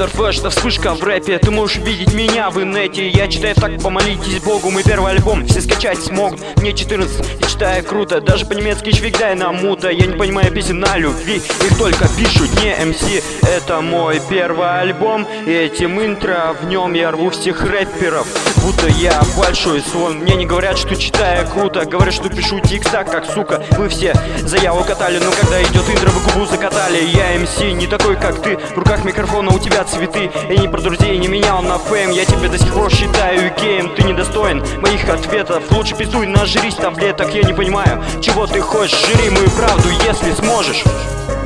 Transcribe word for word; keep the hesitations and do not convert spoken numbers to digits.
Супер флэш, это вспышка в рэпе. Ты можешь видеть меня в инете. Я читаю так, помолитесь Богу. Мой первый альбом все скачать смогут. Мне четырнадцать, и читаю круто. Даже по-немецки швигдай на мута. Я не понимаю песен на любви, их только пишут не эм си. Это мой первый альбом, и этим интро в нем я рву всех рэперов, будто я большой слон. Мне не говорят, что читаю круто, говорят, что пишу текста как сука. Вы все заяву катали, но когда идет интро, вы губу закатали. Я эм си, не такой как ты, в руках микрофона у тебя цветы. Я не про друзей, не менял на фейм, я тебя до сих пор считаю геем. Ты недостоин моих ответов, лучше пиздуй, нажрись таблеток. Я не понимаю, чего ты хочешь, жри мою правду, если сможешь.